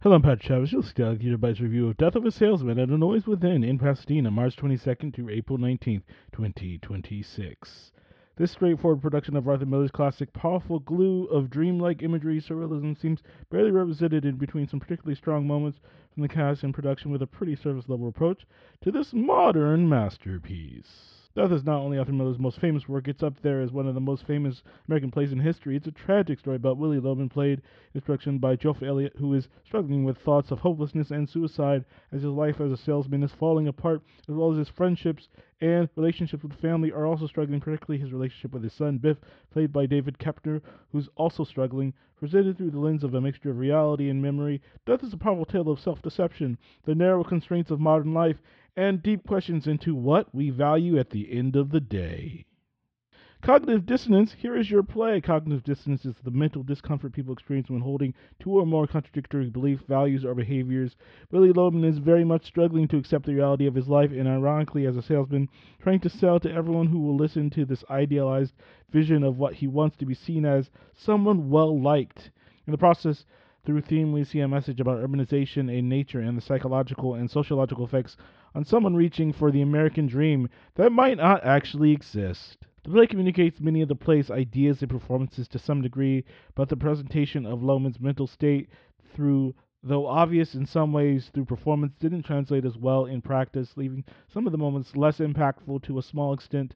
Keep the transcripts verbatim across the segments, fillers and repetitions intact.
Hello, I'm Pat Chavez. You'll see Gigabyte's review of Death of a Salesman at A Noise Within in Pasadena, March twenty-second through April nineteenth, twenty twenty-six. This straightforward production of Arthur Miller's classic powerful glue of dreamlike imagery surrealism seems barely represented in between some particularly strong moments from the cast and production with a pretty surface level approach to this modern masterpiece. Death is not only Arthur Miller's most famous work, it's up there as one of the most famous American plays in history. It's a tragic story about Willie Loman, played in production by Geoff Elliott, who is struggling with thoughts of hopelessness and suicide as his life as a salesman is falling apart, as well as his friendships and relationships with family are also struggling, particularly his relationship with his son, Biff, played by David Koepner, who's also struggling. Presented through the lens of a mixture of reality and memory, Death is a powerful tale of self-deception, the narrow constraints of modern life, and deep questions into what we value at the end of the day. Cognitive dissonance, here is your play. Cognitive dissonance is the mental discomfort people experience when holding two or more contradictory beliefs, values, or behaviors. Willie Loman is very much struggling to accept the reality of his life, and ironically, as a salesman, trying to sell to everyone who will listen to this idealized vision of what he wants to be seen as someone well-liked. In the process, through theme, we see a message about urbanization and nature and the psychological and sociological effects on someone reaching for the American dream that might not actually exist. The play communicates many of the play's ideas and performances to some degree, but the presentation of Loman's mental state, through though obvious in some ways through performance, didn't translate as well in practice, leaving some of the moments less impactful to a small extent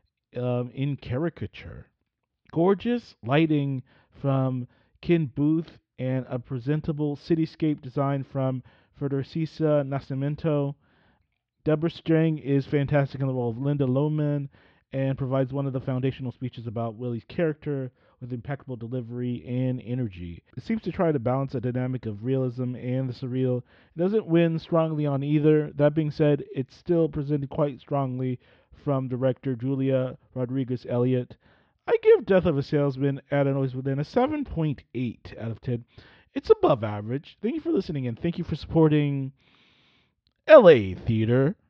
um, in caricature. Gorgeous lighting from Ken Booth and a presentable cityscape design from Federica Nascimento. Deborah Strang is fantastic in the role of Linda Loman and provides one of the foundational speeches about Willie's character with impeccable delivery and energy. It seems to try to balance a dynamic of realism and the surreal. It doesn't win strongly on either. That being said, it's still presented quite strongly from director Julia Rodriguez Elliott. I give Death of a Salesman at A Noise Within a seven point eight out of ten. It's above average. Thank you for listening and thank you for supporting L A Theater.